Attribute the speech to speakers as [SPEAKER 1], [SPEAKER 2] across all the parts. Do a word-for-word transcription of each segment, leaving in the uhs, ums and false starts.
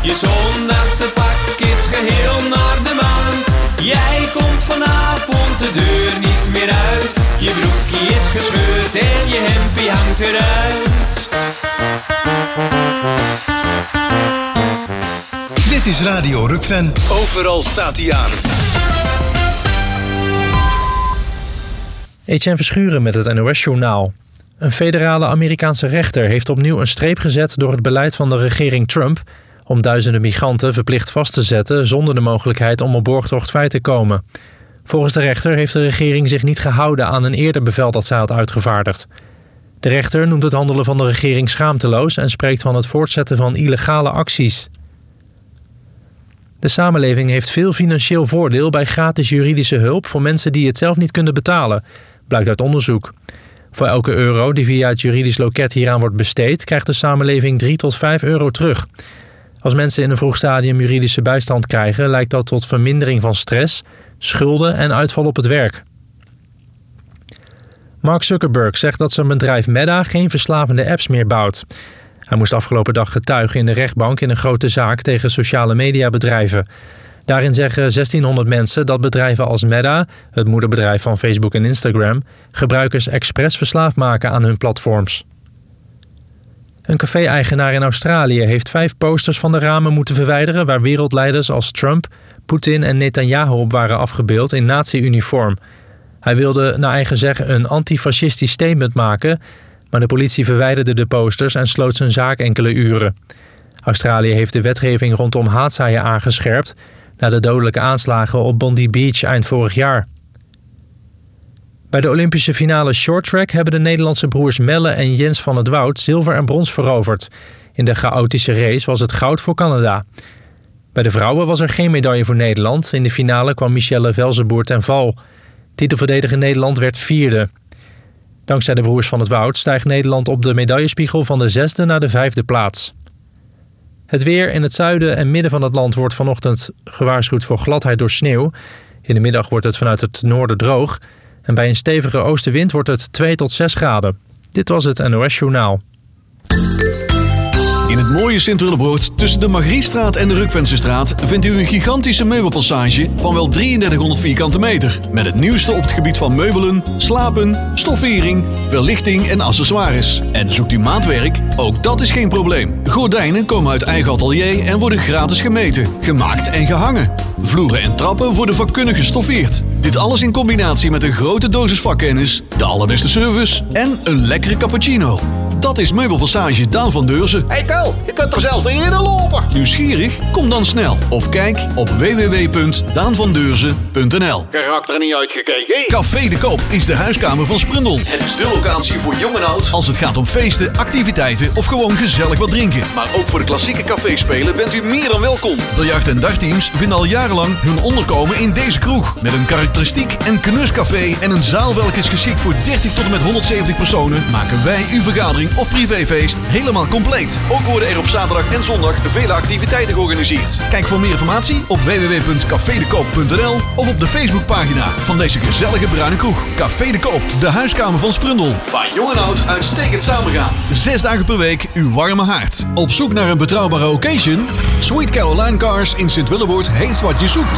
[SPEAKER 1] Je zondagse pak is geheel naar de maan. Jij komt vanavond de deur niet meer uit. Je broekje is gescheurd en je hempie hangt eruit.
[SPEAKER 2] Dit is Radio Rukven. Overal staat hij aan.
[SPEAKER 3] Etienne Verschuren met het N O S-journaal. Een federale Amerikaanse rechter heeft opnieuw een streep gezet door het beleid van de regering Trump om duizenden migranten verplicht vast te zetten zonder de mogelijkheid om op borgtocht vrij te komen. Volgens de rechter heeft de regering zich niet gehouden aan een eerder bevel dat zij had uitgevaardigd. De rechter noemt het handelen van de regering schaamteloos en spreekt van het voortzetten van illegale acties. De samenleving heeft veel financieel voordeel bij gratis juridische hulp voor mensen die het zelf niet kunnen betalen, blijkt uit onderzoek. Voor elke euro die via het juridisch loket hieraan wordt besteed, krijgt de samenleving drie tot vijf euro terug. Als mensen in een vroeg stadium juridische bijstand krijgen, leidt dat tot vermindering van stress, schulden en uitval op het werk. Mark Zuckerberg zegt dat zijn bedrijf Meta geen verslavende apps meer bouwt. Hij moest afgelopen dag getuigen in de rechtbank in een grote zaak tegen sociale mediabedrijven. Daarin zeggen zestienhonderd mensen dat bedrijven als Meta, het moederbedrijf van Facebook en Instagram, gebruikers expres verslaafd maken aan hun platforms. Een café-eigenaar in Australië heeft vijf posters van de ramen moeten verwijderen waar wereldleiders als Trump, Poetin en Netanyahu op waren afgebeeld in nazi-uniform. Hij wilde naar eigen zeggen een antifascistisch statement maken, maar de politie verwijderde de posters en sloot zijn zaak enkele uren. Australië heeft de wetgeving rondom haatzaaien aangescherpt na de dodelijke aanslagen op Bondi Beach eind vorig jaar. Bij de Olympische finale shorttrack hebben de Nederlandse broers Melle en Jens van het Woud zilver en brons veroverd. In de chaotische race was het goud voor Canada. Bij de vrouwen was er geen medaille voor Nederland. In de finale kwam Michelle Velzenboer ten val. Titelverdediger Nederland werd vierde. Dankzij de broers van het Woud stijgt Nederland op de medaillespiegel van de zesde naar de vijfde plaats. Het weer in het zuiden en midden van het land wordt vanochtend gewaarschuwd voor gladheid door sneeuw. In de middag wordt het vanuit het noorden droog. En bij een stevige oostenwind wordt het twee tot zes graden. Dit was het N O S-journaal.
[SPEAKER 4] In het mooie Sint-Willebroord tussen de Margriestraat en de Rukvensestraat vindt u een gigantische meubelpassage van wel drieëndertighonderd vierkante meter. Met het nieuwste op het gebied van meubelen, slapen, stoffering, verlichting en accessoires. En zoekt u maatwerk? Ook dat is geen probleem. Gordijnen komen uit eigen atelier en worden gratis gemeten, gemaakt en gehangen. Vloeren en trappen worden vakkundig gestoffeerd. Dit alles in combinatie met een grote dosis vakkennis, de allerbeste service en een lekkere cappuccino. Dat is Meubelpassage Daan van Deurzen.
[SPEAKER 5] Hey Tel, je kunt er zelfs niet in lopen.
[SPEAKER 4] Nieuwsgierig? Kom dan snel. Of kijk op w w w punt daan van deurzen punt n l.
[SPEAKER 5] Karakter niet uitgekeken.
[SPEAKER 4] Café de Koop is de huiskamer van Sprundel. Het is de locatie voor jong en oud als het gaat om feesten, activiteiten of gewoon gezellig wat drinken. Maar ook voor de klassieke caféspelen bent u meer dan welkom. Biljart- en dartteams vinden al jarenlang hun onderkomen in deze kroeg. Met een karakteristiek en knuscafé en een zaal welke is geschikt voor dertig tot en met honderdzeventig personen, maken wij uw vergadering of privéfeest helemaal compleet. Ook worden er op zaterdag en zondag vele activiteiten georganiseerd. Kijk voor meer informatie op w w w punt café de koop punt n l of op de Facebookpagina van deze gezellige bruine kroeg. Café de Koop, de huiskamer van Sprundel. Waar jong en oud uitstekend samengaan. Zes dagen per week uw warme haard. Op zoek naar een betrouwbare occasion? Sweet Caroline Cars in Sint-Willebroord heeft wat je zoekt.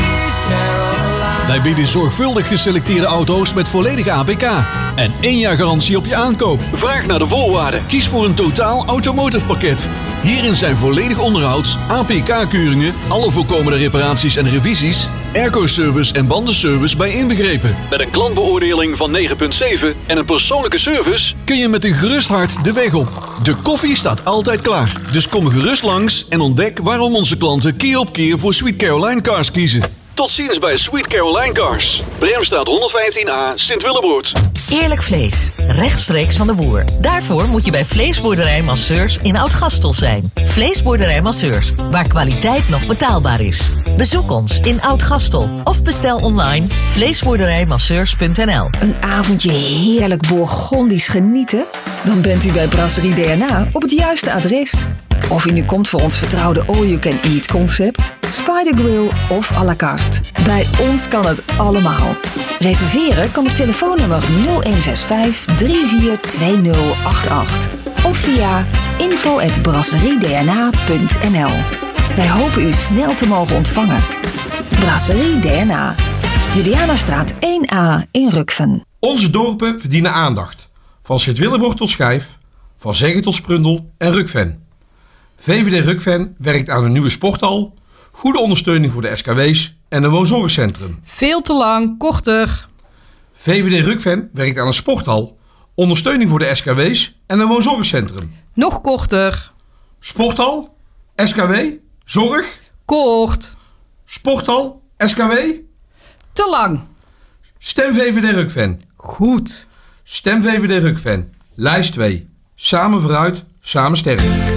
[SPEAKER 4] Wij bieden zorgvuldig geselecteerde auto's met volledige A P K. En één jaar garantie op je aankoop.
[SPEAKER 5] Vraag naar de voorwaarden.
[SPEAKER 4] Kies voor een totaal automotive pakket. Hierin zijn volledig onderhoud, A P K-keuringen, alle voorkomende reparaties en revisies, airco-service en bandenservice bij inbegrepen.
[SPEAKER 5] Met een klantbeoordeling van negen komma zeven en een persoonlijke service
[SPEAKER 4] kun je met een gerust hart de weg op. De koffie staat altijd klaar. Dus kom gerust langs en ontdek waarom onze klanten keer op keer voor Sweet Caroline Cars kiezen.
[SPEAKER 5] Tot ziens bij Sweet Caroline Cars. Bremstraat honderdvijftien A, Sint-Willebroord.
[SPEAKER 6] Eerlijk vlees, rechtstreeks van de boer. Daarvoor moet je bij Vleesboerderij Masseurs in Oud-Gastel zijn. Vleesboerderij Masseurs, waar kwaliteit nog betaalbaar is. Bezoek ons in Oud-Gastel of bestel online vleesboerderijmasseurs punt n l.
[SPEAKER 7] Een avondje heerlijk Bourgondisch genieten? Dan bent u bij Brasserie D N A op het juiste adres. Of u nu komt voor ons vertrouwde all-you-can-eat concept, Spider Grill of à la carte. Bij ons kan het allemaal. Reserveren kan op telefoonnummer nul een zes vijf drie vier twee nul acht acht of via info at brasserie d n a punt n l. Wij hopen u snel te mogen ontvangen. Brasserie D N A. Julianastraat één A in Rukven.
[SPEAKER 8] Onze dorpen verdienen aandacht. Van Sint-Willebord tot Schijf, van Zeggen tot Sprundel en Rukven. V V D Rukven werkt aan een nieuwe sporthal, goede ondersteuning voor de S K W's en een woonzorgcentrum.
[SPEAKER 9] Veel te lang, korter.
[SPEAKER 8] V V D Rukven werkt aan een sporthal, ondersteuning voor de S K W's en een woonzorgcentrum.
[SPEAKER 9] Nog korter.
[SPEAKER 8] Sporthal, S K W, zorg.
[SPEAKER 9] Kort.
[SPEAKER 8] Sporthal, S K W.
[SPEAKER 9] Te lang.
[SPEAKER 8] Stem V V D Rukven.
[SPEAKER 9] Goed.
[SPEAKER 8] Stem V V D Rukven. Lijst twee. Samen vooruit, samen sterk.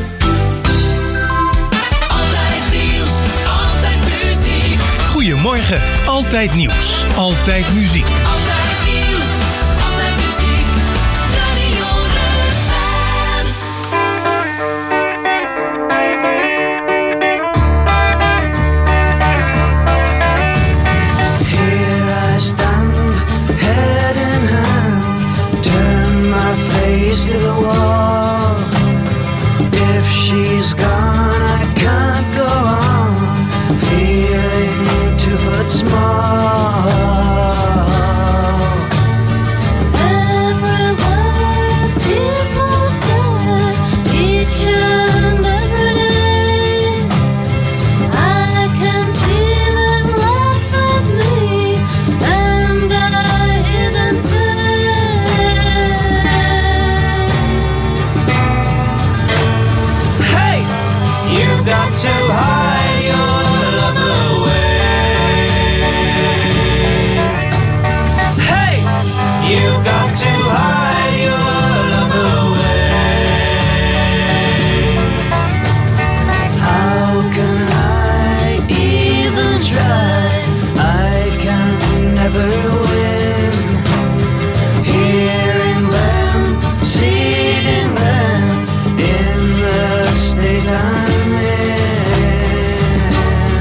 [SPEAKER 1] Altijd nieuws, altijd muziek.
[SPEAKER 2] Goedemorgen, altijd nieuws, altijd muziek.
[SPEAKER 1] Altijd nieuws, altijd muziek. Radio Rukven.
[SPEAKER 10] Here I stand, head in hand, turn my face to the wall. If she's gone, I can't go on, feeling two foot small.
[SPEAKER 11] Everywhere people stare, each and every day. I can see them laugh at me, and I hear them say,
[SPEAKER 10] Hey, you've got to hide your love away. Hey, you've got to hide your love away. How can I even try? I can never win. Hearing them, seeing them in the state I'm in.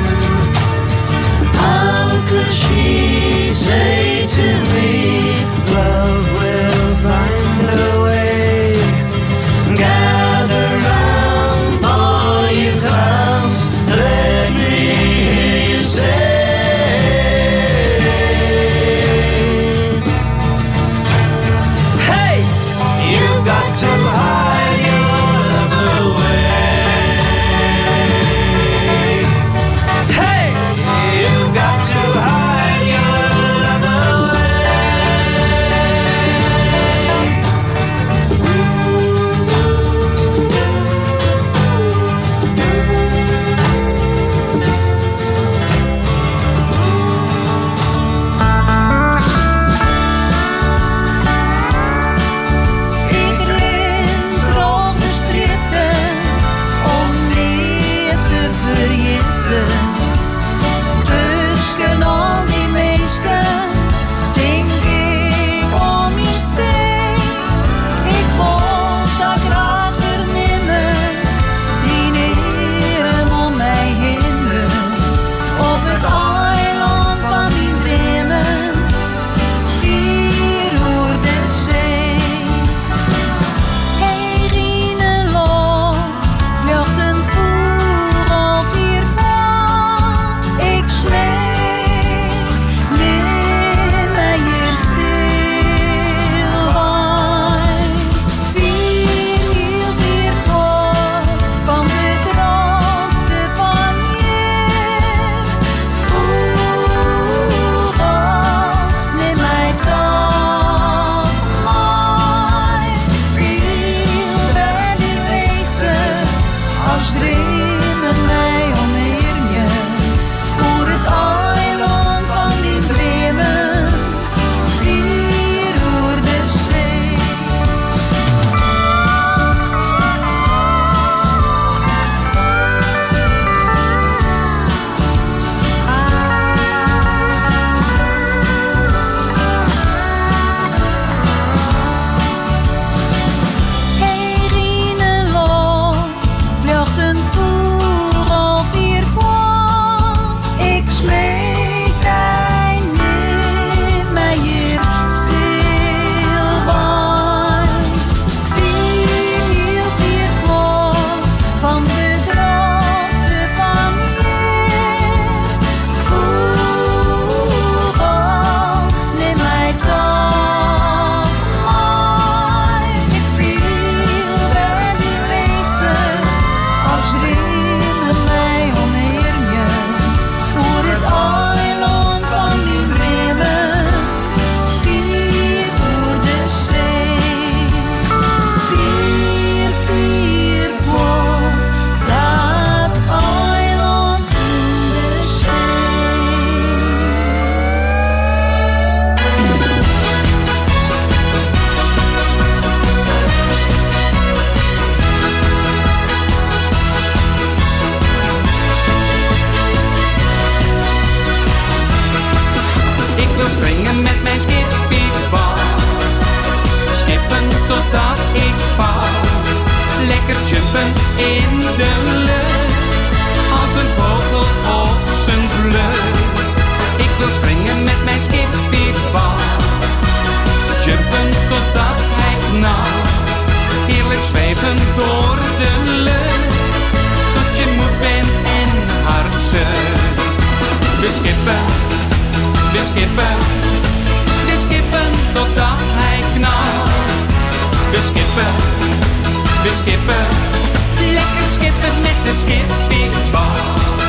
[SPEAKER 1] We skippen, we skippen totdat hij knalt. We skippen, we skippen, lekker skippen met de skippybal.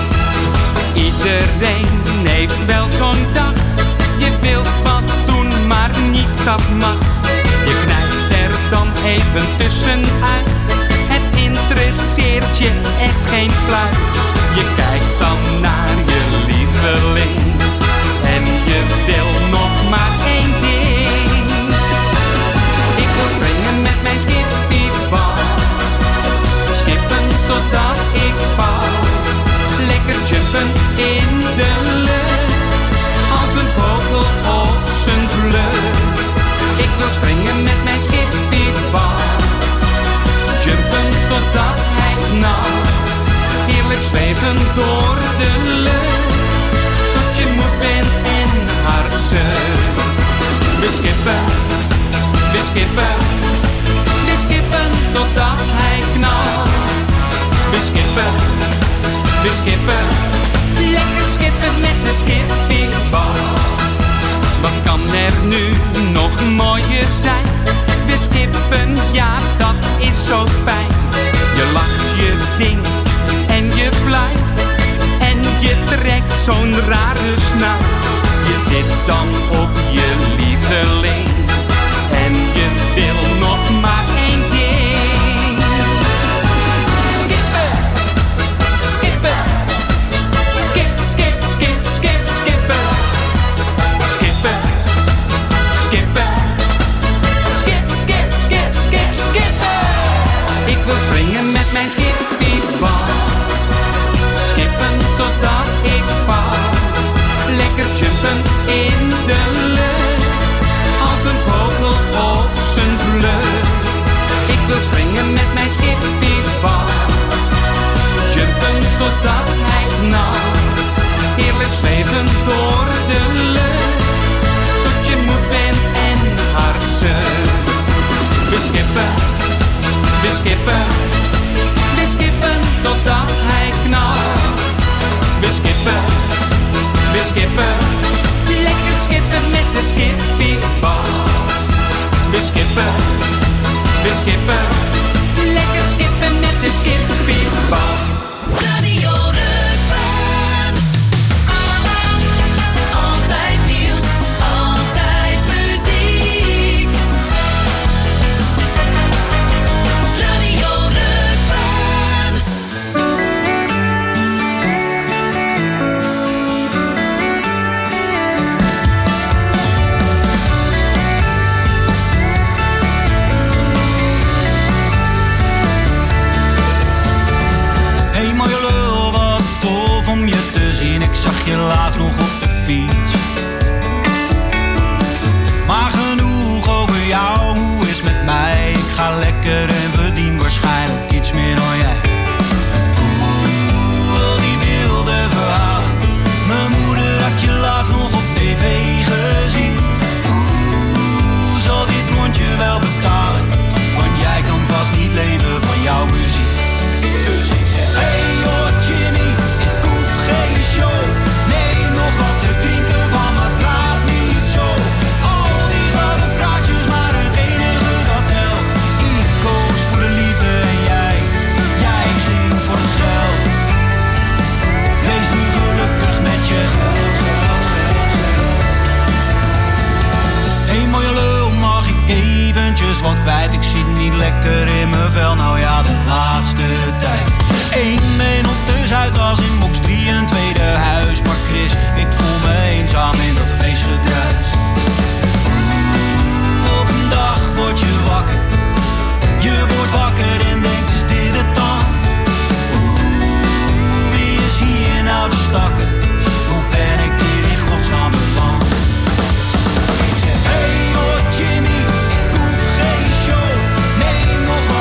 [SPEAKER 1] Iedereen heeft wel zo'n dag. Je wilt wat doen, maar niets dat mag. Je knijpt er dan even tussenuit. Het interesseert je echt geen fluit. Je kijkt dan naar je lieveling en je wil nog maar één ding. Ik wil springen met mijn skippybal. Skippen totdat ik val. Lekker jumpen in de lucht, als een vogel op zijn vlucht. Ik wil springen met mijn skippybal. Jumpen totdat hij knalt. Heerlijk zweven door de lucht, tot je moe bent en hard zucht. We skippen, we skippen, we skippen totdat hij knalt. We skippen, we skippen, lekker skippen met de skippybal. Wat kan er nu nog mooier zijn? We skippen, ja dat is zo fijn. Je lacht, je zingt en je fluit. En je trekt zo'n rare snuit. Je zit dan op je lieveling en je wil nog maar één ding. Skippen, skippen, skip, skip, skip, skip, skippen. Skippen, skippen, skip, skip, skip, skip, skippen. Ik wil springen met mijn skippybal. Skippen totdat ik val. Lekker jumpen in de lucht, als een vogel op zijn vlucht. Ik wil springen met mijn skippybal. Jumpen totdat hij knalt. Heerlijk zweven door de lucht, tot je moe bent en hard zucht. We skippen, we skippen, we skippen totdat hij knalt. We skippen, we skippen, lekker skippen met de skippybal. We skippen, we skippen, lekker skippen met de skippybal.
[SPEAKER 10] Radio Rukven. Altijd nieuws, altijd muziek. Radio Rukven.
[SPEAKER 12] Hey mooie lul, wat tof om je te zien. Ik zag je laatst nog op de fiets. Maar genoeg over jou, hoe is met mij? Ik ga lekker en verdien waarschijnlijk iets meer dan jij. Oeh, al die wilde verhalen. Mijn moeder had je laatst nog op tv gezien. Oeh, zal dit rondje wel betalen? Want jij kan vast niet leven van jouw muziek. Dus ik zeg, hey hoor Jimmy, ik hoef geen show. Neem nog wat te drinken van me, praat niet zo. Al die harde praatjes, maar het enige dat telt. Ik koos voor de liefde en jij, jij zingt voor het geld. Wees nu gelukkig met je geld, geld, geld, geld. Hey mooie lul, mag ik eventjes wat kwijt? Ik zit niet lekker in mijn vel, nou ja de laatste tijd. Eén been op de Zuidas in box drie, een tweede huis. Maar Chris, ik voel me eenzaam in dat feestgedruis. Oeh, op een dag word je wakker. Je wordt wakker en denkt, is dit het dan? Oeh, wie is hier nou de stakker? Hoe ben ik hier in godsnaam beland? Hey hoor Jimmy, ik hoef geen show. Neem nog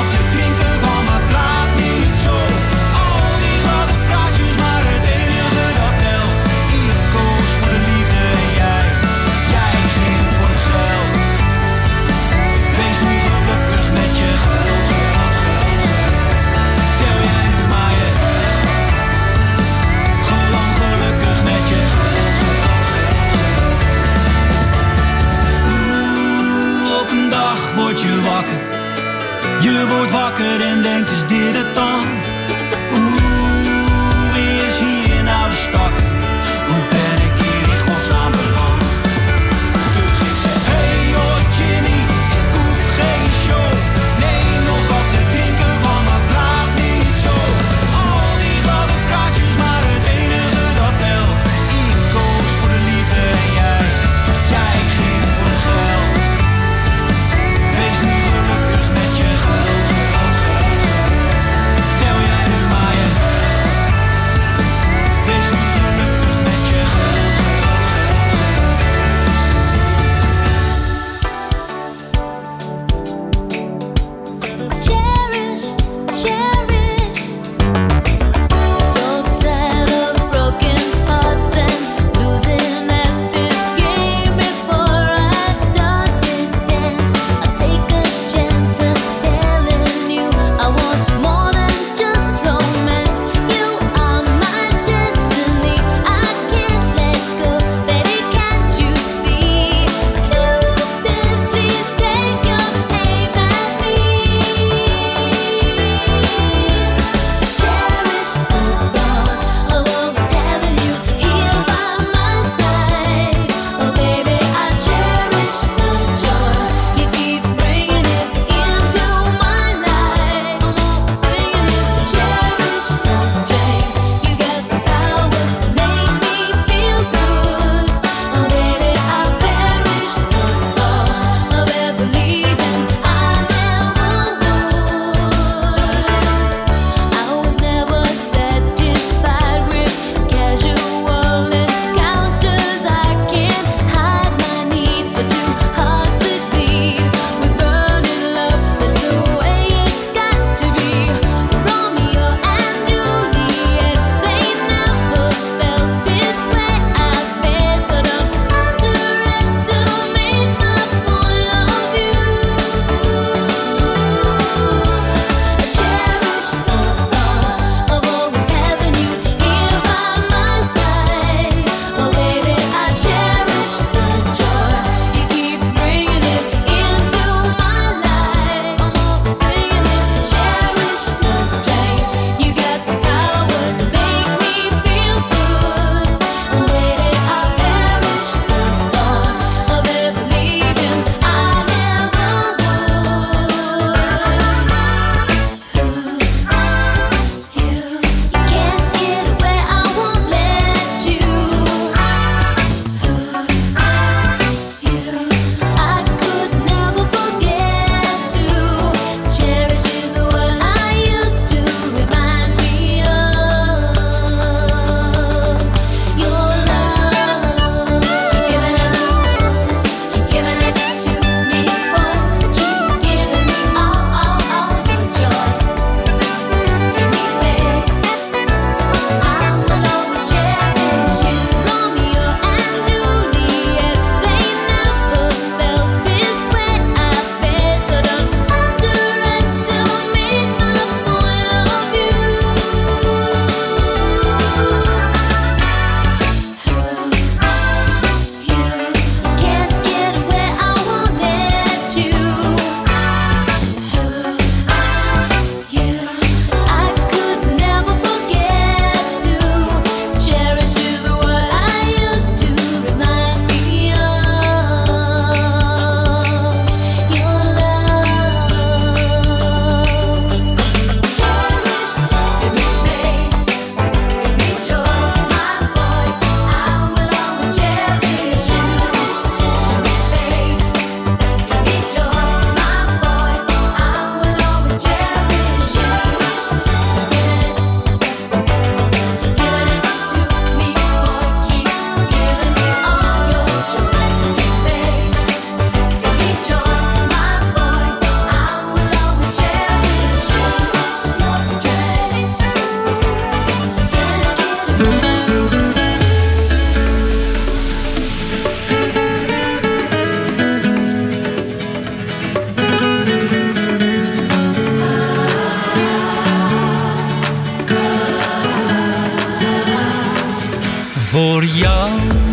[SPEAKER 13] Voor jou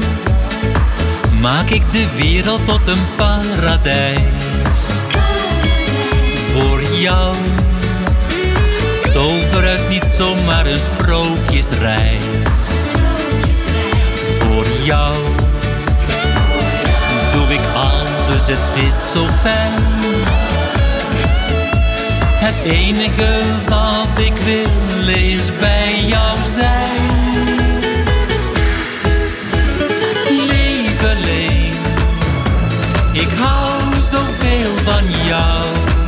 [SPEAKER 13] maak ik de wereld tot een paradijs. Voor jou tover ik niet zomaar een sprookjesreis. Voor jou doe ik alles, het is zo fijn. Het enige wat ik wil is bij jou zijn. Lieveling, ik hou zoveel van jou.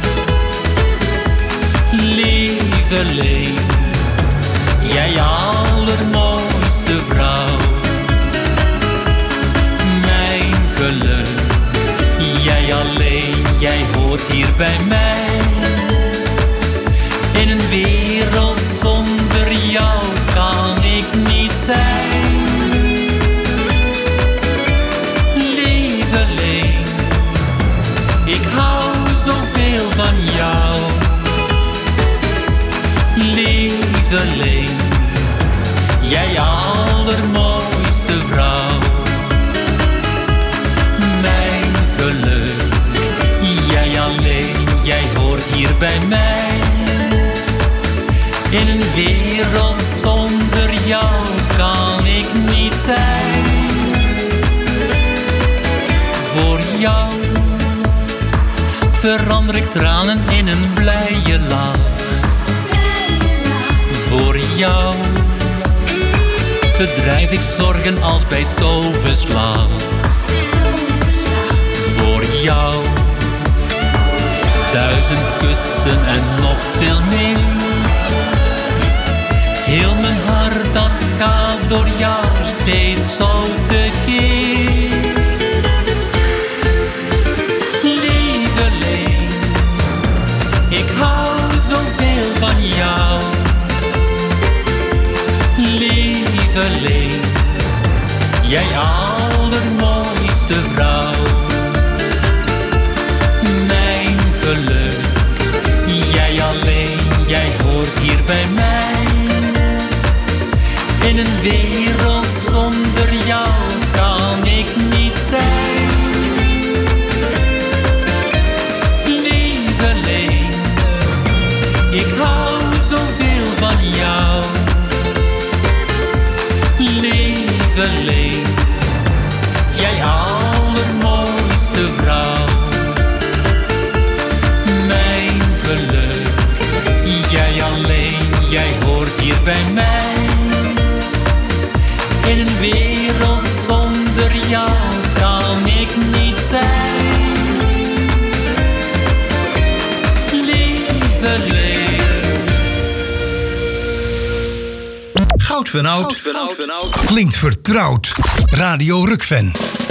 [SPEAKER 13] Lieveling, jij allermooiste vrouw. Mijn geluk, jij alleen, jij hoort hier bij mij. In een wereld zonder jou kan ik niet zijn. Lieveling, ik hou zoveel van jou. Lieveling, jij allermooiste vrouw. Mijn geluk, jij alleen, jij hoort hier bij mij. In een wereld zonder jou kan ik niet zijn. Voor jou verander ik tranen in een blije lach. Voor jou verdrijf ik zorgen als bij toverslag. Voor jou duizend kussen en nog veel meer. Heel mijn hart dat gaat door jou steeds zo tekeer. Lieveling, ik hou zoveel van jou. Lieveling, jij allermooiste vrouw. Mijn geluk, jij alleen, jij hoort hier bij mij. In een wereld zonder jou kan ik niet zijn. Lieveling, ik hou zoveel van jou. Lieveling, jij allermooiste vrouw. Mijn geluk, jij alleen, jij hoort hier bij mij. In een wereld zonder jou kan ik niet zijn. Lieveling.
[SPEAKER 2] Goud van Oud klinkt vertrouwd. Radio Rukven.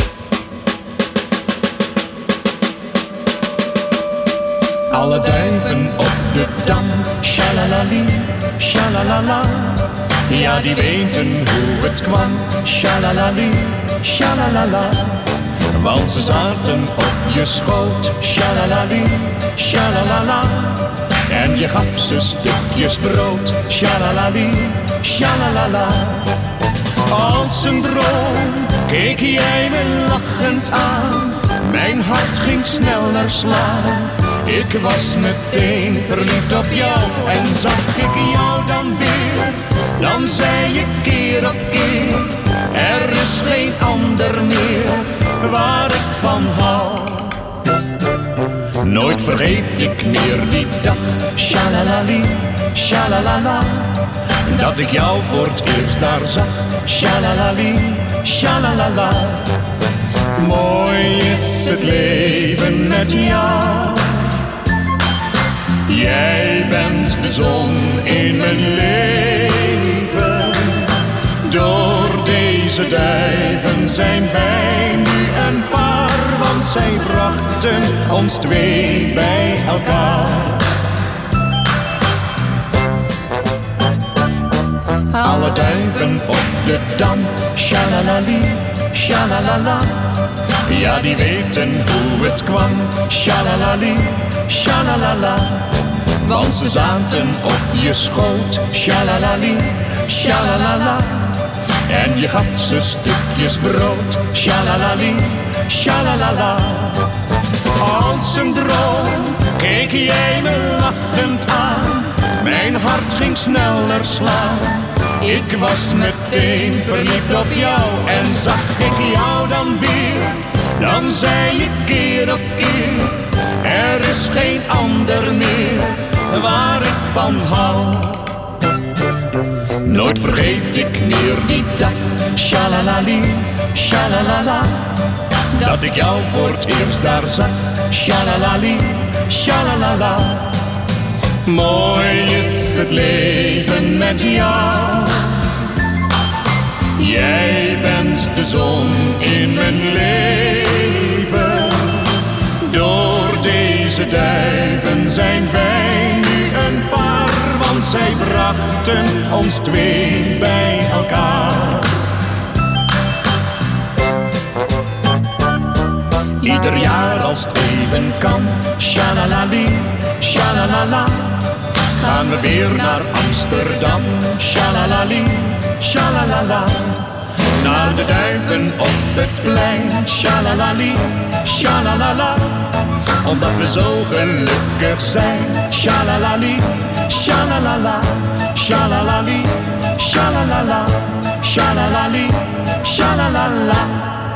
[SPEAKER 14] Alle duiven op de dam, shalalali, shalalala. Ja, die weten hoe het kwam, shalalali, shalalala. Want ze zaten op je schoot, shalalali, shalalala. En je gaf ze stukjes brood, shalalali, shalalala. Als een droom keek jij me lachend aan. Mijn hart ging sneller slaan. Ik was meteen verliefd op jou. En zag ik jou dan weer, dan zei je keer op keer: er is geen ander meer waar ik van hou. Nooit vergeet ik meer die dag, shalalali, shalalala. Dat ik jou voor het eerst daar zag, shalalali, shalalala. Mooi is het leven met jou. Jij bent de zon in mijn leven. Door deze duiven zijn wij nu een paar, want zij brachten ons twee bij elkaar. Alle duiven op de dam, shalalali, shalalala. Ja, die weten hoe het kwam, shalalali, shalalala. Want ze zaten op je schoot, shalalali, shalalala. En je gaf ze stukjes brood, shalalali, shalalala. Als een droom keek jij me lachend aan. Mijn hart ging sneller slaan. Ik was meteen verliefd op jou. En zag ik jou dan weer, dan zei je keer op keer: er is geen ander meer waar ik van hou. Nooit vergeet ik meer die dag, shalalali, shalalala. Dat ik jou voor het eerst daar zag, shalalali, shalalala. Mooi is het leven met jou. Jij bent de zon in mijn leven. Door deze duiven zijn wij nu een paar, want zij brachten ons twee bij elkaar. Ieder jaar als het even kan, shalalali, shalalala. Gaan we weer naar Amsterdam, shalalali, shalalala. Naar de duiven op het plein, shalalali, shalalala. Omdat we zo gelukkig zijn, shalalali, shalalala. Shalalali, shalalala, shalalali, shalalala.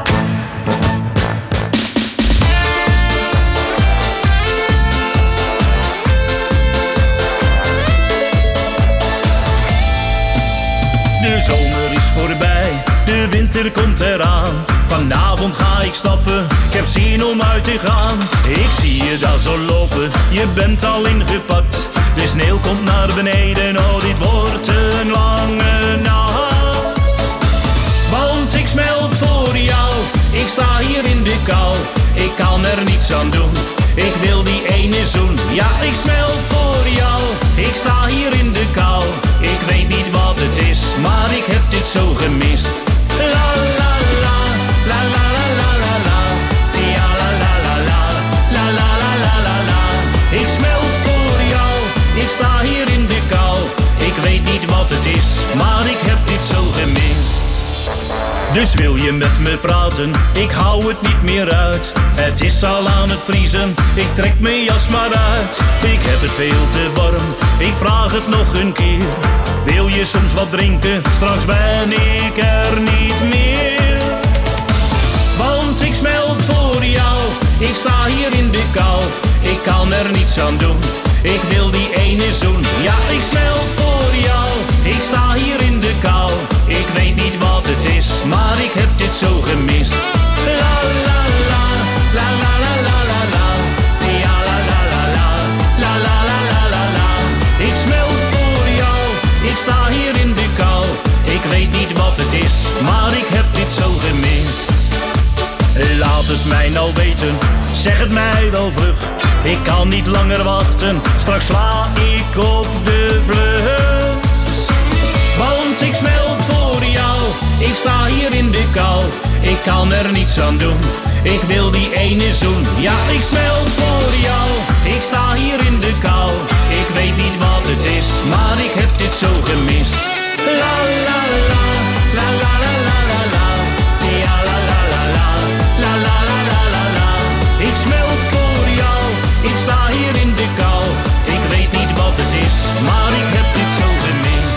[SPEAKER 15] De zomer is voorbij, de winter komt eraan. Vanavond ga ik stappen, ik heb zin om uit te gaan. Ik zie je daar zo lopen, je bent al ingepakt. De sneeuw komt naar beneden, oh dit wordt een lange nacht. Want ik smelt voor jou, ik sta hier in de kou. Ik kan er niets aan doen, ik wil die ene zoen. Ja, ik smelt voor jou, ik sta hier in de kou. Ik weet niet wat het is, maar ik heb dit zo gemist. La la la, la la la la la la. Ja la la la la, la la la la la la. Ik smelt voor jou, ik sta hier in de kou. Ik weet niet wat het is, maar ik heb dit zo gemist. Dus wil je met me praten, ik hou het niet meer uit. Het is al aan het vriezen, ik trek mijn jas maar uit. Ik heb het veel te warm, ik vraag het nog een keer. Wil je soms wat drinken, straks ben ik er niet meer. Want ik smelt voor jou, ik sta hier in de kou. Ik kan er niets aan doen, ik wil die ene zoen. Ja, ik smelt voor jou, ik sta hier in de kou. Ik weet niet wat het is, maar ik heb dit zo gemist. La la la, la la la la la la. Ja la la la la, la la la la la la. Ik smelt voor jou, ik sta hier in de kou. Ik weet niet wat het is, maar ik heb dit zo gemist. Laat het mij nou weten, zeg het mij wel vlug. Ik kan niet langer wachten, straks sla ik op de vlucht. Want ik smelt voor jou, ik sta hier in de kou. Ik kan er niets aan doen, ik wil die ene zoen. Ja, ik smelt voor jou, ik sta hier in de kou. Ik weet niet wat het is, maar ik heb dit zo gemist. La la la, la la la la la la. Ja la la la la, la la la la la la. Ik smelt voor jou, ik sta hier in de kou. Ik weet niet wat het is, maar ik heb dit zo gemist.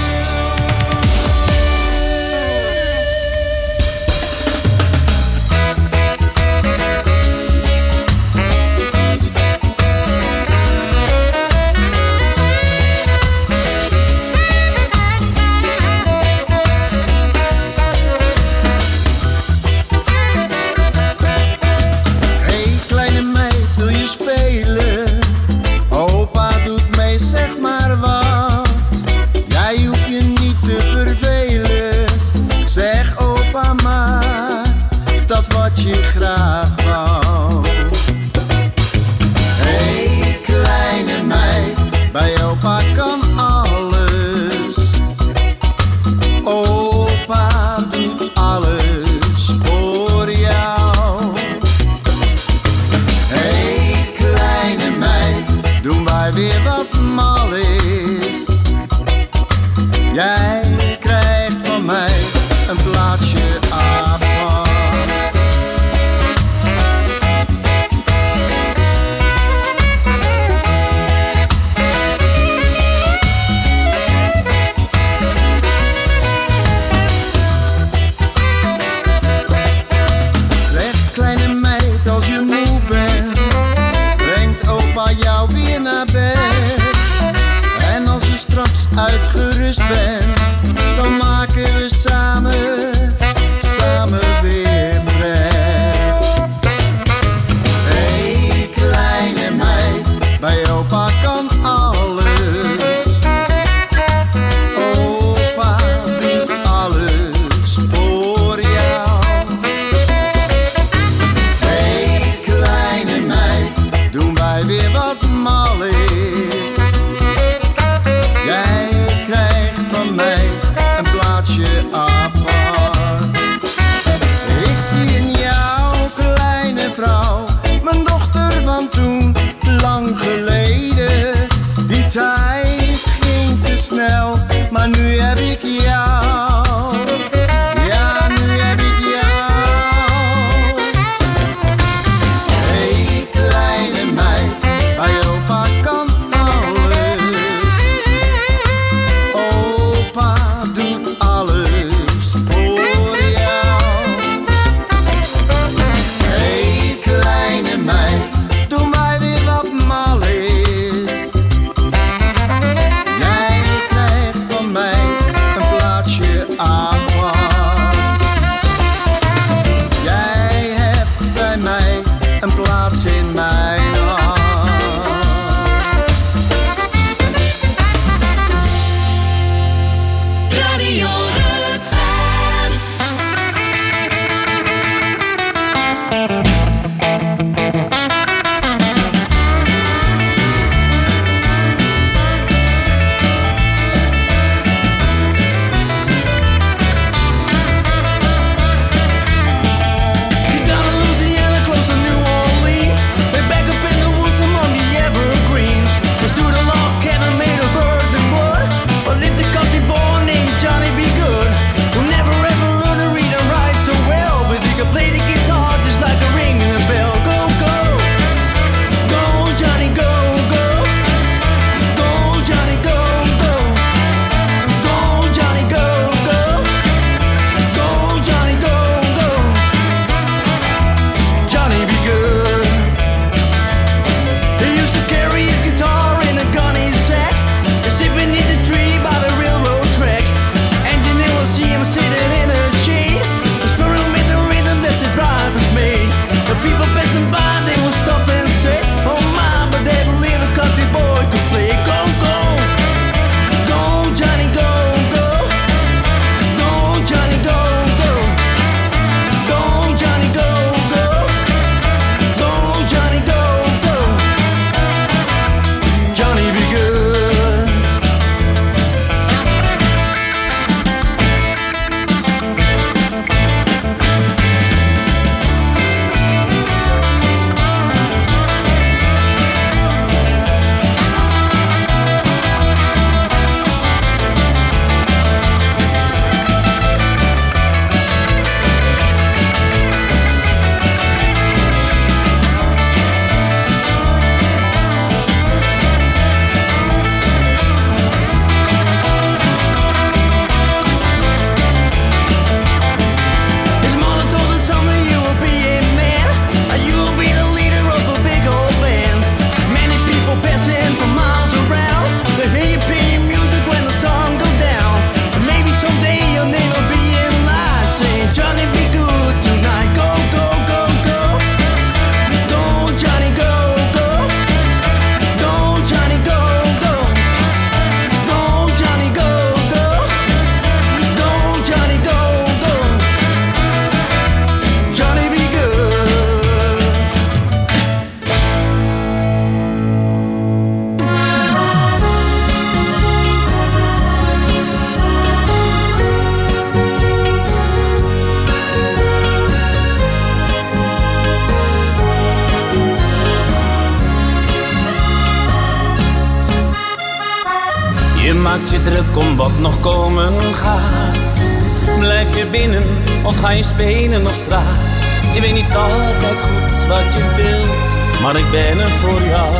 [SPEAKER 16] druk om wat nog komen gaat? Blijf je binnen of ga je spelen op straat? Je weet niet altijd goed wat je wilt, maar ik ben er voor jou.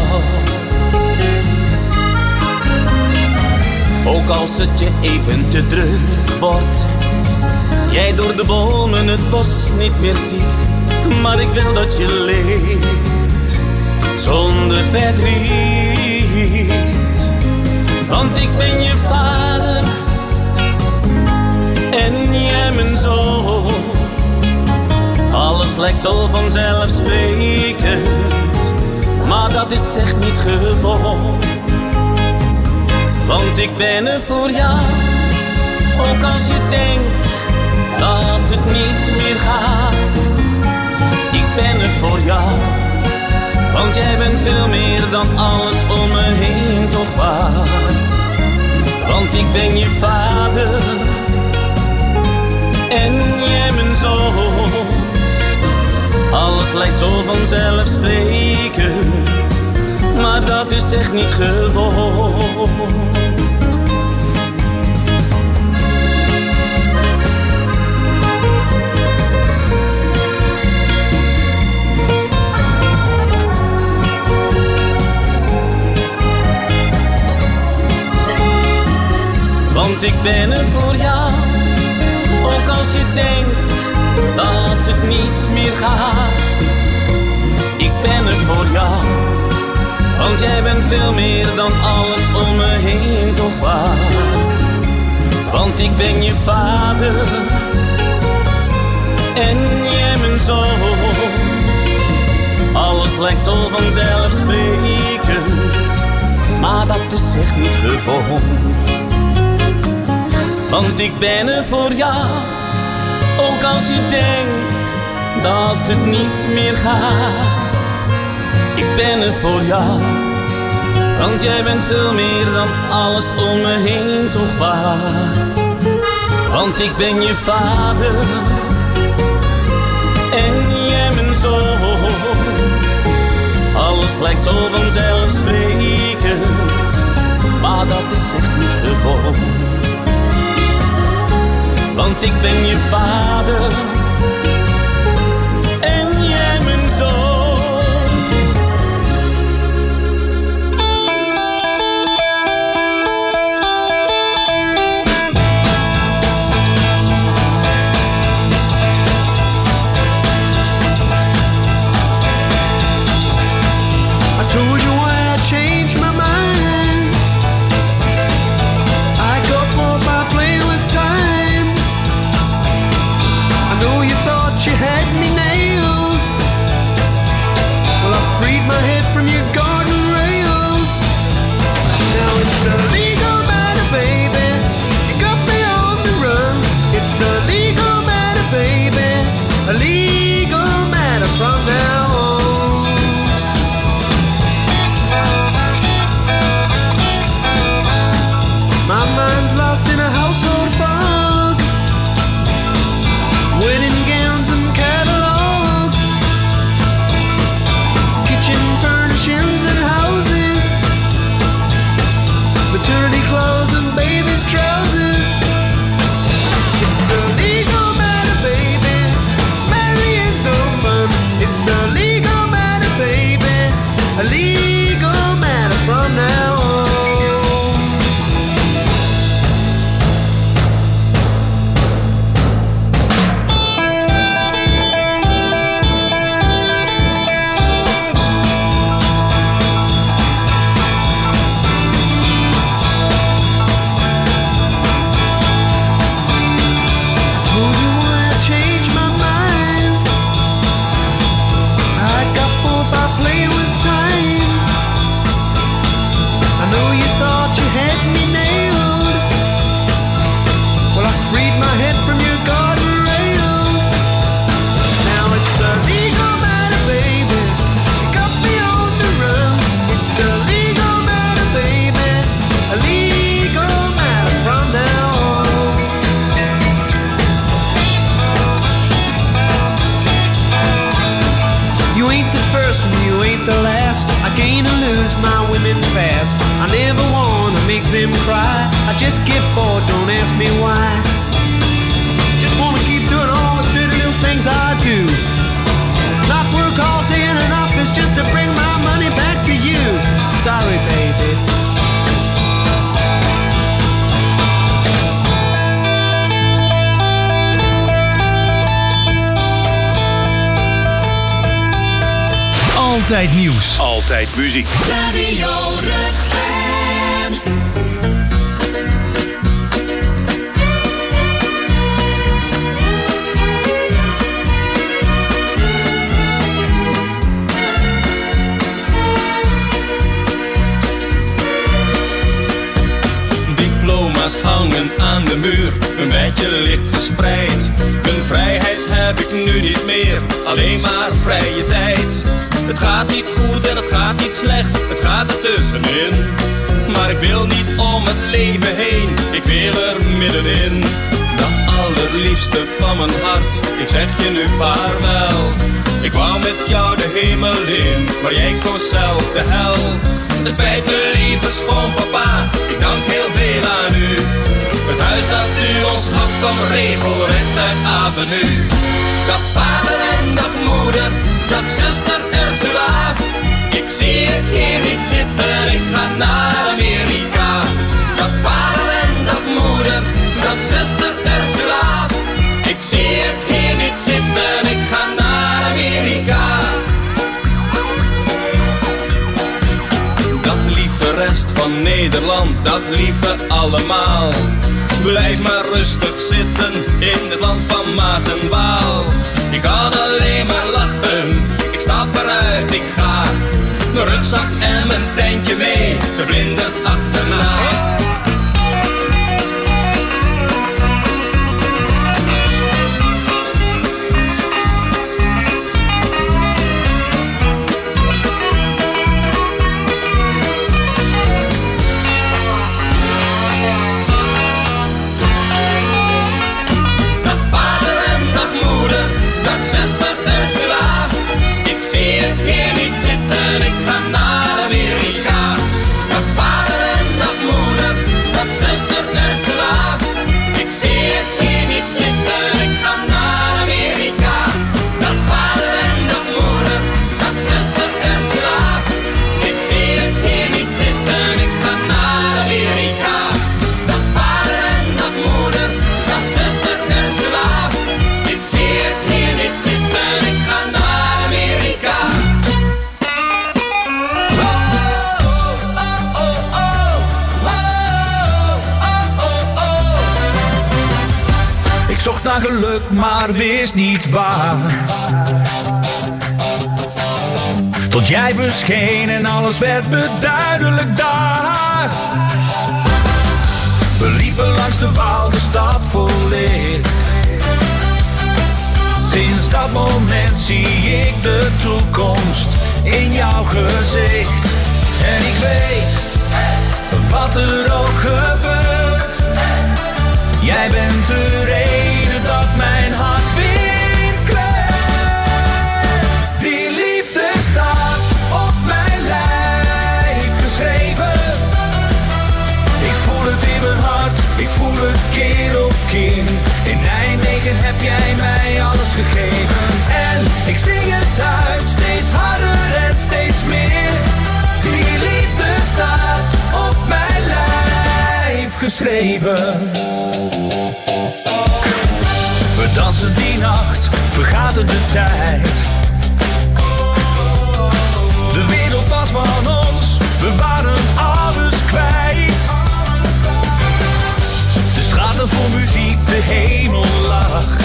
[SPEAKER 16] Ook als het je even te druk wordt, jij door de bomen het bos niet meer ziet, maar ik wil dat je leeft zonder verdriet. Want ik ben je vader en jij mijn zoon. Alles lijkt zo vanzelfsprekend, maar dat is echt niet gewoon. Want ik ben er voor jou, ook als je denkt dat het niet meer gaat. Ik ben er voor jou, want jij bent veel meer dan alles om me heen toch waard. Want ik ben je vader en jij mijn zoon. Alles lijkt zo vanzelfsprekend, maar dat is echt niet gewoon. Want ik ben er voor jou, ook als je denkt dat het niet meer gaat. Ik ben er voor jou, want jij bent veel meer dan alles om me heen toch waard. Want ik ben je vader en jij mijn zoon. Alles lijkt zo vanzelfsprekend, maar dat is echt niet gewoon. Want ik ben er voor jou, ook als je denkt dat het niet meer gaat. Ik ben er voor jou, want jij bent veel meer dan alles om me heen toch waard. Want ik ben je vader en jij mijn zoon. Alles lijkt zo vanzelfsprekend, maar dat is echt niet gewoon. Want ik ben je vader en jij mijn zoon.
[SPEAKER 17] I told you why I changed my mind. I got bored by playing with time. I know you thought first and you ain't the last. I gain and lose my women fast. I never wanna make them cry. I just get bored, don't ask me why. Just wanna keep doing all the dirty little things I do. Not work all day in an office just to bring my money back to you. Sorry, baby.
[SPEAKER 2] Altijd nieuws. Altijd muziek.
[SPEAKER 10] Radio Rukven.
[SPEAKER 16] Diploma's hangen aan de muur, een beetje licht verspreid. Een vrijheid heb ik nu niet meer, alleen maar vrije tijd. Het gaat niet goed en het gaat niet slecht, het gaat er tussenin. Maar ik wil niet om het leven heen, ik wil er middenin. Dag allerliefste van mijn hart, ik zeg je nu vaarwel. Ik wou met jou de hemel in, maar jij koos zelf de hel. Het spijt me lieve schoonpapa, ik dank heel veel aan u. Het huis dat u ons gaf kwam regelrecht uit Avenue. Dag vader en dag moeder, dag zuster Ursula. Ik zie het hier niet zitten, ik ga naar Amerika. Dag vader en dag moeder, dag zuster Ursula. Ik zie het hier niet zitten, ik ga naar Amerika. Dag lieve rest van Nederland, dag lieve allemaal. Blijf maar rustig zitten in het land van Maas en Waal. Ik kan alleen maar lachen, ik stap eruit, ik ga. Mijn rugzak en mijn tentje mee, de vlinders achterna. Ik ga naar Amerika. Dag vader en dag moeder, dag zuster Ursula. Ik zie het hier niet zitten, ik ga naar Amerika. Dag vader en dag moeder, dag zuster Ursula. Ik zie het hier niet zitten, ik ga naar Amerika. Dag vader en dag moeder, dag zuster Ursula. Ik zie het hier niet zitten, ik ga naar Amerika.
[SPEAKER 12] Ik zocht naar geluk, maar wist niet waar. Tot jij verscheen en alles werd me duidelijk daar. We liepen langs de Waal, de stad vol licht. Sinds dat moment zie ik de toekomst in jouw gezicht. En ik weet, wat er ook gebeurt, jij bent de reden dat mijn hart weer kleurt. Die liefde staat op mijn lijf geschreven. Ik voel het in mijn hart, ik voel het keer op keer. In Nijmegen heb jij mij alles gegeven. En ik zing het uit, steeds harder en steeds meer. Die liefde staat op mijn lijf geschreven. We dansen die nacht, vergaten de tijd. De wereld was van ons, we waren alles kwijt. De straten vol muziek, de hemel lacht.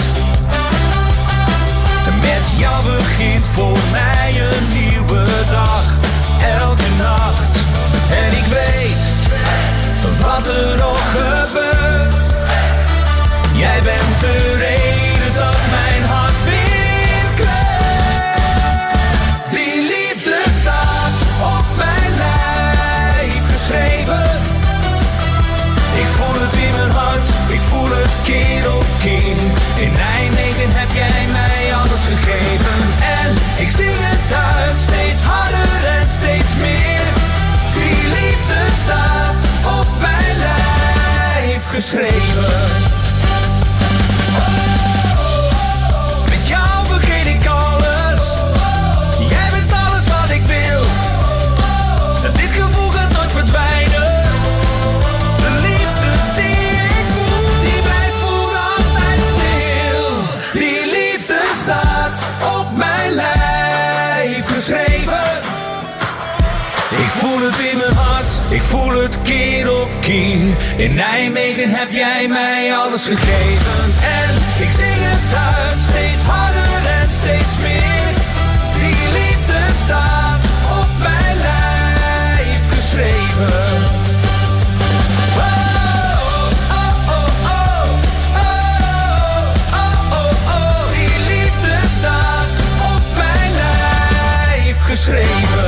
[SPEAKER 12] Met jou begint voor mij een nieuwe dag, elke nacht. En ik weet, wat er ook gebeurt, jij bent de reden dat mijn hart weer kleurt. Die liefde staat op mijn lijf geschreven. Ik voel het in mijn hart, ik voel het keer op keer. In Nijmegen heb jij mij alles gegeven. En ik zing het uit steeds geschreven. Met jou vergeet ik alles. Jij bent alles wat ik wil. Dit gevoel gaat nooit verdwijnen. De liefde die ik voel, die blijft voor altijd stil. Die liefde staat op mijn lijf geschreven. Ik voel het in mijn hart, ik voel het keer op keer. In Nijmegen heb jij mij alles gegeven. En ik zing het uit, steeds harder en steeds meer. Die liefde staat op mijn lijf geschreven. Oh, oh, oh, oh, oh, oh, oh, oh. Die liefde staat op mijn lijf geschreven.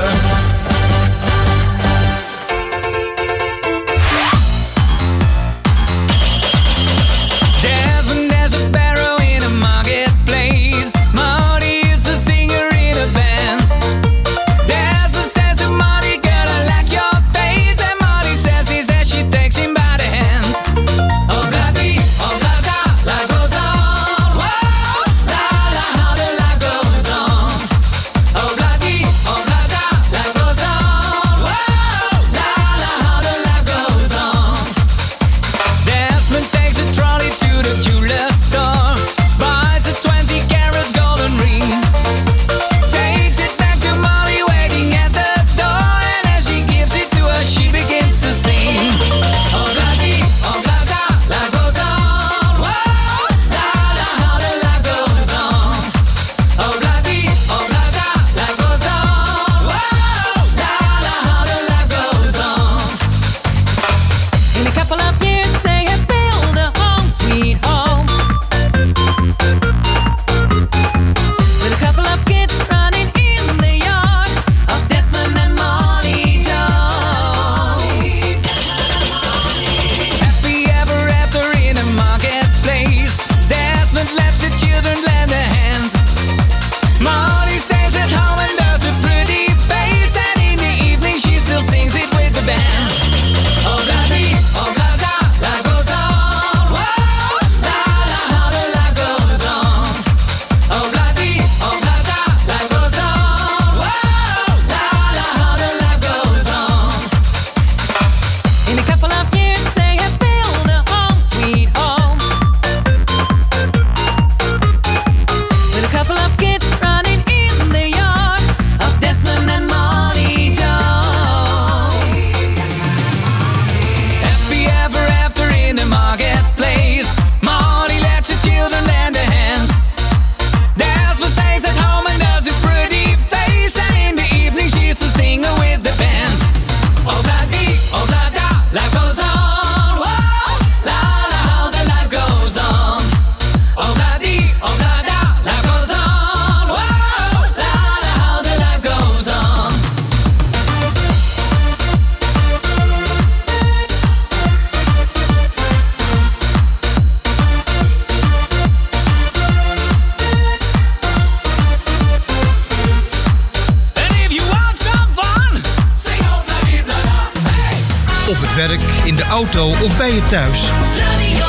[SPEAKER 2] Op het werk, in de auto of bij je thuis.
[SPEAKER 10] Radio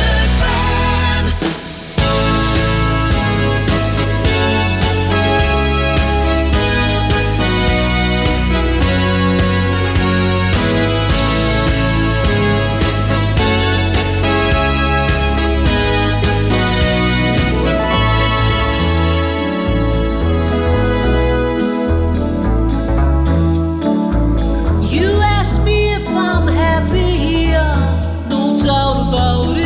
[SPEAKER 10] Rukven.
[SPEAKER 11] You ask me if I'm happy here, no doubt about it.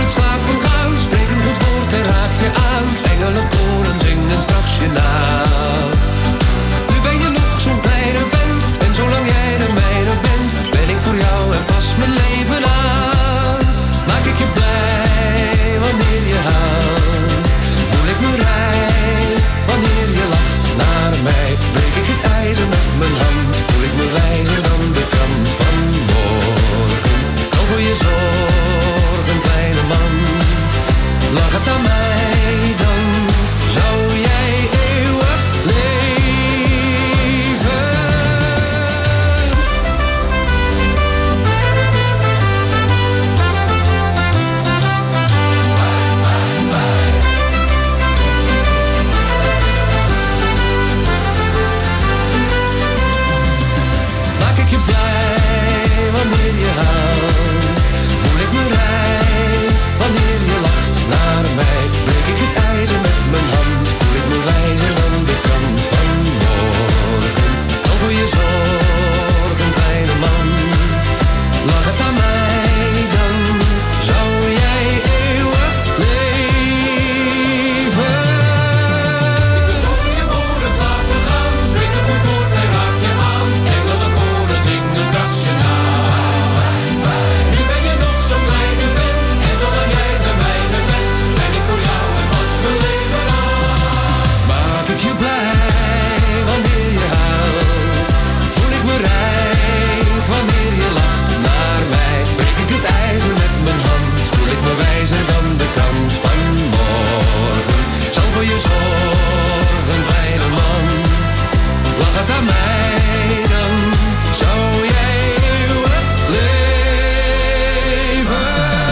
[SPEAKER 18] slaap een gauw, spreek een goed woord en raak je aan. Engelenkoren zingen straks je naam. Nu ben je nog zo'n kleine vent, en zolang jij de mijne bent, ben ik voor jou en pas mijn leven aan. Maak ik je blij wanneer je huilt, voel ik me rijk wanneer je lacht naar mij. Breek ik het ijzer met mijn hand, voel ik me wijzer dan de kant van morgen. Zal voor je zorgen, kleine man, lach het aan mij, dan zou jij eeuwig leven. Maak ik je blij wanneer je huilt, voel ik me rijk wanneer je lacht naar mij. Breek ik het ijzer met mijn hand, voel ik me wijzer dan de kant van morgen. Zal voor je zorgen, kleine man, lach het aan mij, dan zou jij eeuwig leven. Ik ben over je woorden, slaap me gauw, spreek een goed woord en raak je aan. Engelenkoren zingen straks je naam. Nu ben je nog zo'n kleine vent, en zolang jij de mijne bent, ben ik voor jou en pas mijn leven aan. Maak ik je blij wanneer je huilt, voel ik me rijk wanneer je lacht naar mij. Breek ik het ijzer met mijn hand, voel ik me wijzer dan de kant van morgen. Zal voor je zorgen, kleine man, lach het aan mij, dan zou jij eeuwig leven.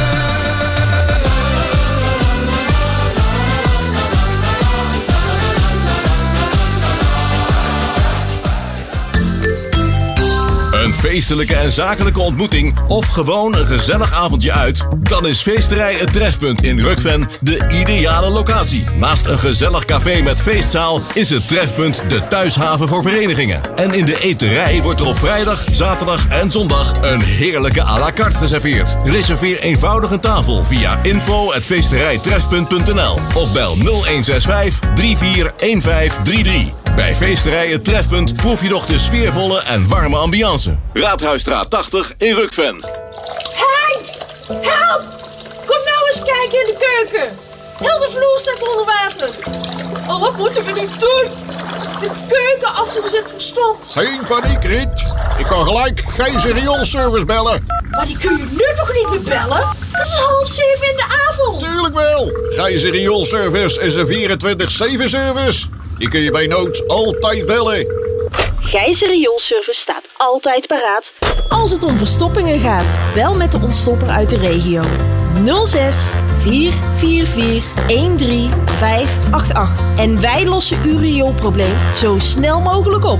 [SPEAKER 4] Een feestelijke en zakelijke ontmoeting of gewoon een gezellig avondje uit? Dan is Feesterij Het Trefpunt in Rukven de ideale locatie. Naast een gezellig café met feestzaal is het Trefpunt de thuishaven voor verenigingen. En in de eterij wordt er op vrijdag, zaterdag en zondag een heerlijke à la carte geserveerd. Reserveer eenvoudig een tafel via info at feesterijtrefpunt punt n l of bel nul een zes vijf drie vier een vijf drie drie. Bij Feesterij Het Trefpunt proef je nog de sfeervolle en warme ambiance. Raadhuisstraat tachtig in Rukven.
[SPEAKER 19] Hey! Help! Kom nou eens kijken in de keuken. Heel de vloer staat onder water. Oh, wat moeten we nu doen? De keukenafvoer zit verstomd.
[SPEAKER 20] Geen paniek, Riet. Ik ga gelijk Gijzer rioolservice bellen.
[SPEAKER 19] Maar die kun je nu toch niet meer bellen? Het is half zeven in de avond.
[SPEAKER 20] Tuurlijk wel. Gijzer rioolservice is een vierentwintig zeven service. Die kun je bij nood altijd bellen.
[SPEAKER 21] Gijzer rioolservice staat altijd paraat.
[SPEAKER 19] Als het om verstoppingen gaat, bel met de ontstopper uit de regio. nul zes vier vier vier een drie vijf acht acht. En wij lossen uw rioolprobleem zo snel mogelijk op.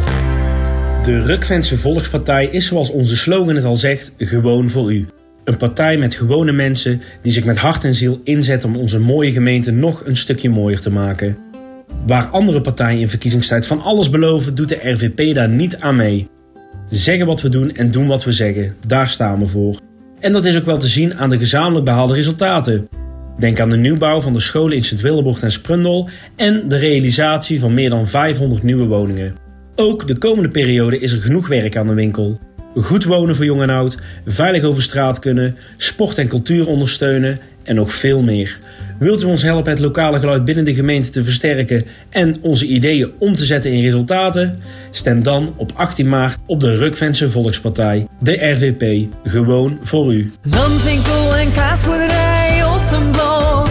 [SPEAKER 22] De Rukvense Volkspartij is, zoals onze slogan het al zegt, gewoon voor u. Een partij met gewone mensen die zich met hart en ziel inzetten om onze mooie gemeente nog een stukje mooier te maken. Waar andere partijen in verkiezingstijd van alles beloven, doet de R V P daar niet aan mee. Zeggen wat we doen en doen wat we zeggen, daar staan we voor. En dat is ook wel te zien aan de gezamenlijk behaalde resultaten. Denk aan de nieuwbouw van de scholen in Sint-Willebocht en Sprundel en de realisatie van meer dan vijfhonderd nieuwe woningen. Ook de komende periode is er genoeg werk aan de winkel. Goed wonen voor jong en oud, veilig over straat kunnen, sport en cultuur ondersteunen en nog veel meer. Wilt u ons helpen het lokale geluid binnen de gemeente te versterken en onze ideeën om te zetten in resultaten? Stem dan op achttien maart op de Rukvense Volkspartij. De R V P, gewoon voor u.
[SPEAKER 11] Landwinkel en kaasboerderij Ossenblok.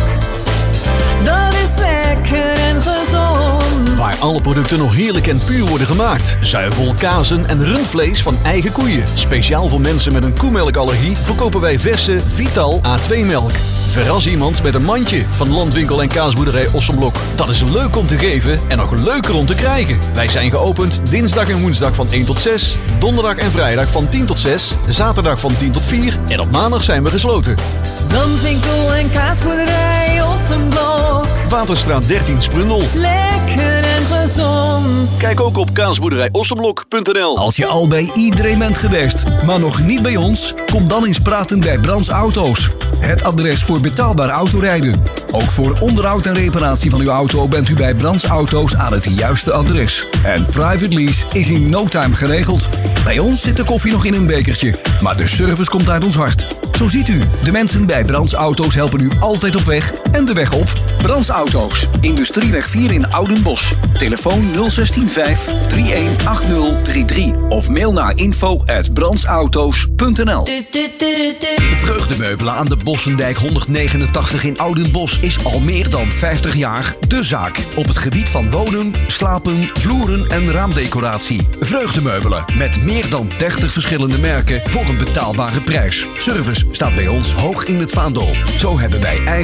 [SPEAKER 11] Dat is lekker en gezond.
[SPEAKER 4] Waar alle producten nog heerlijk en puur worden gemaakt. Zuivel, kazen en rundvlees van eigen koeien. Speciaal voor mensen met een koemelkallergie verkopen wij verse Vital A twee melk. Verras iemand met een mandje van Landwinkel en kaasboerderij Ossenblok. Dat is leuk om te geven en nog leuker om te krijgen. Wij zijn geopend dinsdag en woensdag van één tot zes, donderdag en vrijdag van tien tot zes, zaterdag van tien tot vier en op maandag zijn we gesloten.
[SPEAKER 11] Landwinkel en kaasboerderij Ossenblok.
[SPEAKER 4] Waterstraat dertien Sprundel.
[SPEAKER 11] Lekker en gezond.
[SPEAKER 4] Kijk ook op kaasboerderij ossenblok punt n l.
[SPEAKER 3] Als je al bij iedereen bent geweest, maar nog niet bij ons, kom dan eens praten bij Brands Auto's. Het adres voor betaalbaar autorijden. Ook voor onderhoud en reparatie van uw auto bent u bij Brands Auto's aan het juiste adres. En private lease is in no time geregeld. Bij ons zit de koffie nog in een bekertje, maar de service komt uit ons hart. Zo ziet u, de mensen bij Brands Auto's helpen u altijd op weg en de weg op. Brands Auto's, Industrieweg vier in Oudenbosch. Telefoon nul zes vijf drie een acht nul drie drie of mail naar info at brandsauto's punt n l. Vreugdemeubelen aan de Bossendijk honderdnegenentachtig in Oudenbosch is al meer dan vijftig jaar de zaak. Op het gebied van wonen, slapen, vloeren en raamdecoratie. Vreugdemeubelen met meer dan dertig verschillende merken voor een betaalbare prijs. Service staat bij ons hoog in het vaandel. Zo hebben wij eigen